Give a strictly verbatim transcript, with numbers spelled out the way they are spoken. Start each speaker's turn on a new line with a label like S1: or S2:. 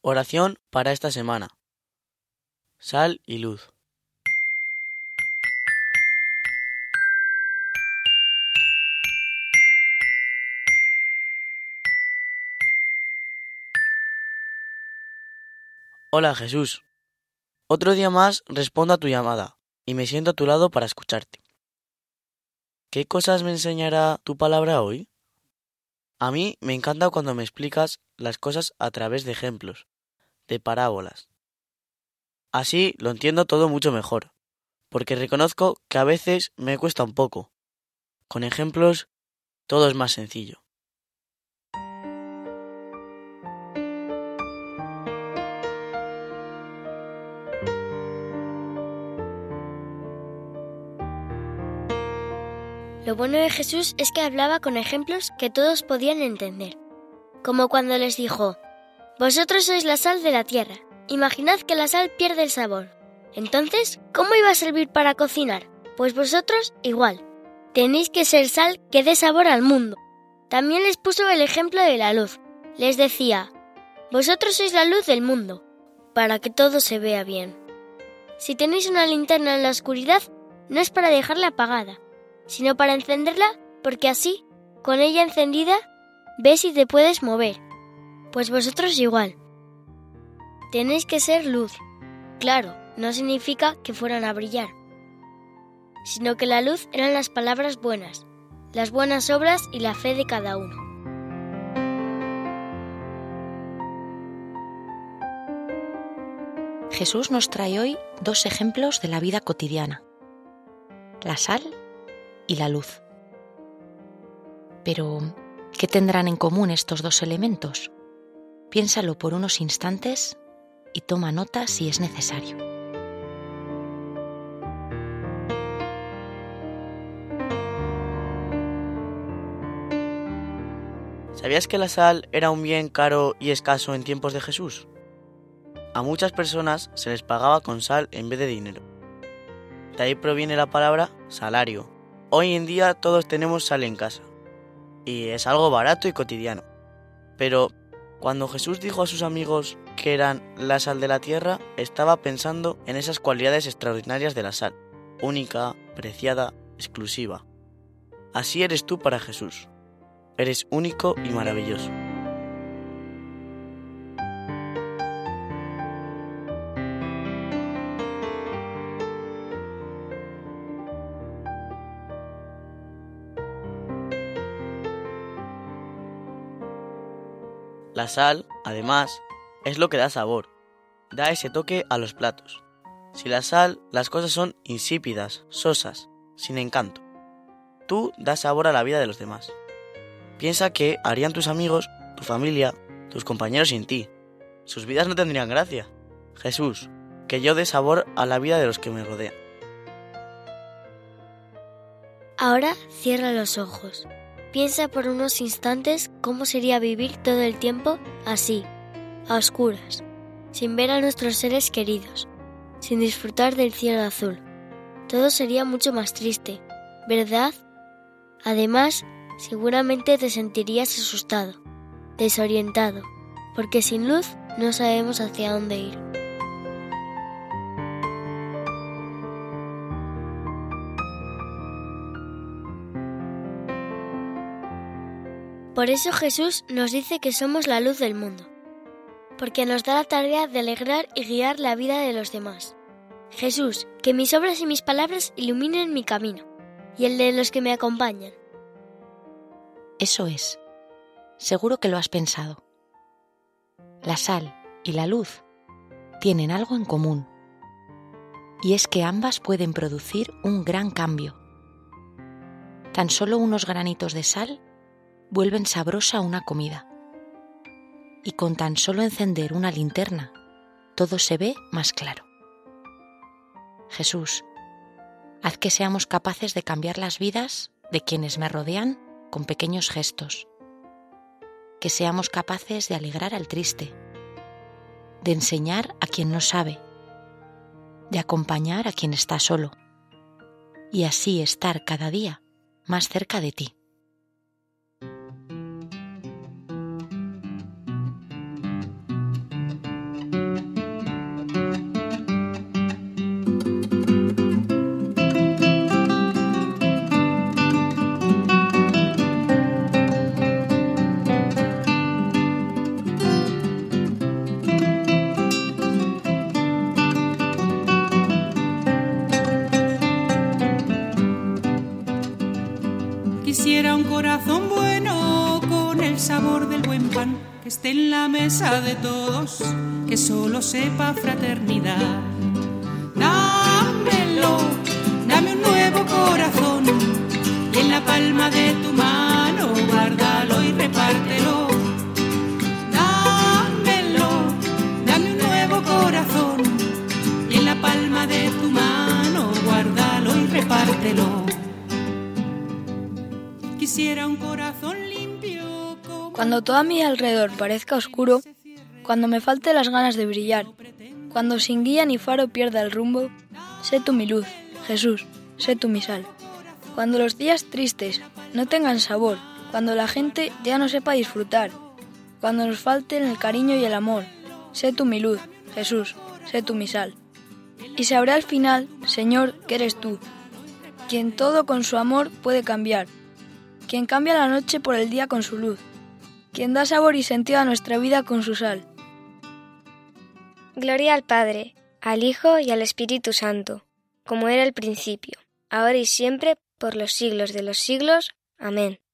S1: Oración para esta semana. Sal y luz. Hola Jesús. Otro día más respondo a tu llamada y me siento a tu lado para escucharte. ¿Qué cosas me enseñará tu palabra hoy? A mí me encanta cuando me explicas las cosas a través de ejemplos, de parábolas. Así lo entiendo todo mucho mejor, porque reconozco que a veces me cuesta un poco. Con ejemplos, todo es más sencillo.
S2: Lo bueno de Jesús es que hablaba con ejemplos que todos podían entender. Como cuando les dijo: «Vosotros sois la sal de la tierra. Imaginad que la sal pierde el sabor. Entonces, ¿cómo iba a servir para cocinar? Pues vosotros igual. Tenéis que ser sal que dé sabor al mundo». También les puso el ejemplo de la luz. Les decía: «Vosotros sois la luz del mundo, para que todo se vea bien. Si tenéis una linterna en la oscuridad, no es para dejarla apagada, sino para encenderla, porque así, con ella encendida, ves si te puedes mover. Pues vosotros igual. Tenéis que ser luz». Claro, no significa que fueran a brillar, sino que la luz eran las palabras buenas, las buenas obras y la fe de cada uno.
S3: Jesús nos trae hoy dos ejemplos de la vida cotidiana: la sal y la luz. Pero, ¿qué tendrán en común estos dos elementos? Piénsalo por unos instantes y toma nota si es necesario.
S1: ¿Sabías que la sal era un bien caro y escaso en tiempos de Jesús? A muchas personas se les pagaba con sal en vez de dinero. De ahí proviene la palabra salario. Hoy en día todos tenemos sal en casa, y es algo barato y cotidiano. Pero cuando Jesús dijo a sus amigos que eran la sal de la tierra, estaba pensando en esas cualidades extraordinarias de la sal, única, preciada, exclusiva. Así eres tú para Jesús. Eres único y maravilloso. La sal, además, es lo que da sabor, da ese toque a los platos. Sin la sal, las cosas son insípidas, sosas, sin encanto. Tú das sabor a la vida de los demás. Piensa qué harían tus amigos, tu familia, tus compañeros sin ti. Sus vidas no tendrían gracia. Jesús, que yo dé sabor a la vida de los que me rodean.
S2: Ahora cierra los ojos. Piensa por unos instantes cómo sería vivir todo el tiempo así, a oscuras, sin ver a nuestros seres queridos, sin disfrutar del cielo azul. Todo sería mucho más triste, ¿verdad? Además, seguramente te sentirías asustado, desorientado, porque sin luz no sabemos hacia dónde ir. Por eso Jesús nos dice que somos la luz del mundo, porque nos da la tarea de alegrar y guiar la vida de los demás. Jesús, que mis obras y mis palabras iluminen mi camino, y el de los que me acompañan.
S3: Eso es. Seguro que lo has pensado. La sal y la luz tienen algo en común, y es que ambas pueden producir un gran cambio. Tan solo unos granitos de sal vuelven sabrosa una comida. Y con tan solo encender una linterna, todo se ve más claro. Jesús, haz que seamos capaces de cambiar las vidas de quienes me rodean con pequeños gestos. Que seamos capaces de alegrar al triste, de enseñar a quien no sabe, de acompañar a quien está solo, y así estar cada día más cerca de ti.
S4: pan que esté en la mesa de todos, que solo sepa fraternidad. Dámelo, dame un nuevo corazón, y en la palma de tu mano guárdalo y repártelo. Dámelo, dame un nuevo corazón, y en la palma de tu mano guárdalo y repártelo. Quisiera un corazón limpio.
S5: Cuando todo a mi alrededor parezca oscuro, cuando me falte las ganas de brillar, cuando sin guía ni faro pierda el rumbo, sé tú mi luz, Jesús, sé tú mi sal. Cuando los días tristes no tengan sabor, cuando la gente ya no sepa disfrutar, cuando nos falten el cariño y el amor, sé tú mi luz, Jesús, sé tú mi sal. Y sabré al final, Señor, que eres tú, quien todo con su amor puede cambiar, quien cambia la noche por el día con su luz, quien da sabor y sentido a nuestra vida con su sal.
S2: Gloria al Padre, al Hijo y al Espíritu Santo, como era al principio, ahora y siempre, por los siglos de los siglos. Amén.